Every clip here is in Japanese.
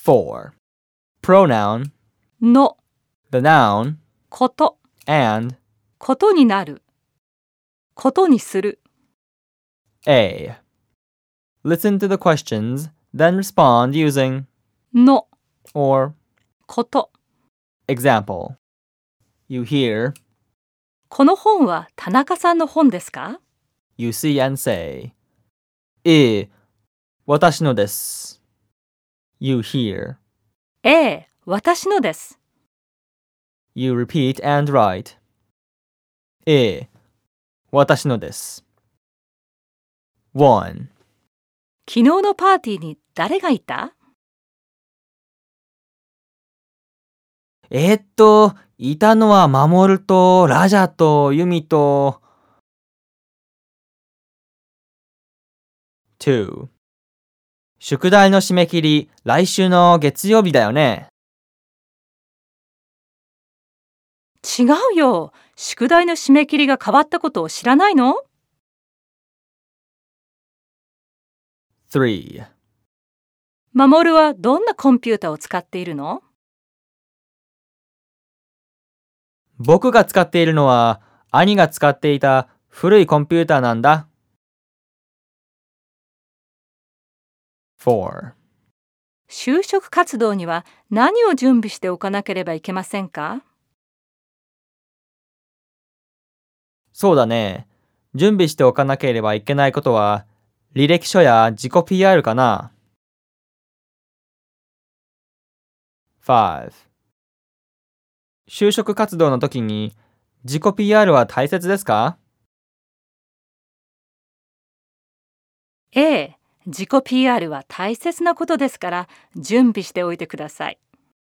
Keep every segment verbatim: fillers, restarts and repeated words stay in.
four. Pronoun, の、 the noun, こと、 and ことになる、ことにする。 A. Listen to the questions, then respond using の、 or こと。 example. You hear, この本は田中さんの本ですか？ you see and say, ええ、私のです。You hear, ええ、私のです。 you repeat and write, ええ、私のです。one. 昨日のパーティーに誰がいた？ えーっと、いたのは守とラジャとユミと。two. 宿題の締め切り、来週の月曜日だよね。 違うよ。宿題の締め切りが変わったことを知らないの？ three. 守はどんなコンピュータを使っているの？ 僕が使っているのは、兄が使っていた古いコンピューターなんだ。four. 就職活動には何を準備しておかなければいけませんか？ そうだね。準備しておかなければいけないことは、履歴書や自己 ピーアール かな。five. 就職活動の時に自己 ピーアール は大切ですか？ ええ、自己 ピーアール は大切なことですから準備しておいてください。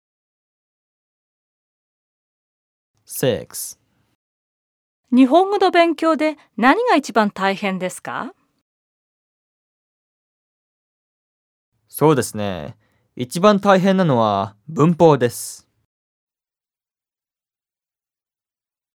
six. 日本語の勉強で何が一番大変ですか？ そうですね。一番大変なのは文法です。